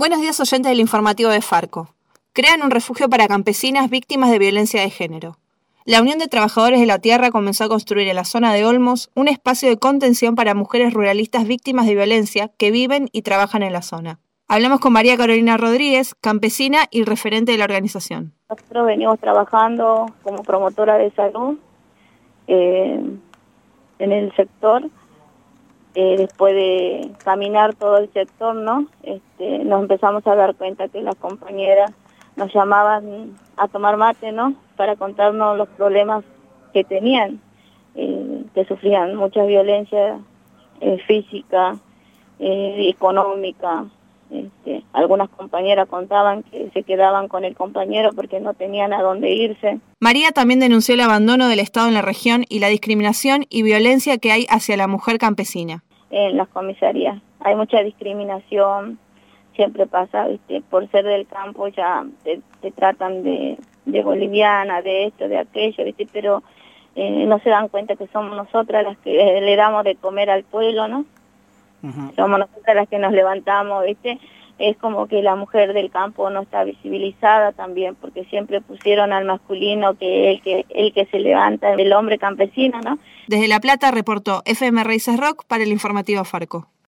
Buenos días, oyentes del informativo de Farco. Crean un refugio para campesinas víctimas de violencia de género. La Unión de Trabajadores de la Tierra comenzó a construir en la zona de Olmos un espacio de contención para mujeres ruralistas víctimas de violencia que viven y trabajan en la zona. Hablamos con María Carolina Rodríguez, campesina y referente de la organización. Nosotros venimos trabajando como promotora de salud en el sector. Después de caminar todo el sector, ¿no? Nos empezamos a dar cuenta que las compañeras nos llamaban a tomar mate, ¿no? Para contarnos los problemas que tenían, que sufrían mucha violencia física, económica. Algunas compañeras contaban que se quedaban con el compañero porque no tenían a dónde irse. María también denunció el abandono del Estado en la región y la discriminación y violencia que hay hacia la mujer campesina. En las comisarías hay mucha discriminación, siempre pasa, por ser del campo ya te tratan de boliviana, de esto, de aquello, pero no se dan cuenta que somos nosotras las que le damos de comer al pueblo, ¿no? Uh-huh. Somos nosotras las que nos levantamos, Es como que la mujer del campo no está visibilizada también, porque siempre pusieron al masculino que el que se levanta, el hombre campesino, ¿no? Desde La Plata reportó FM Raíces Rock para el informativo Farco.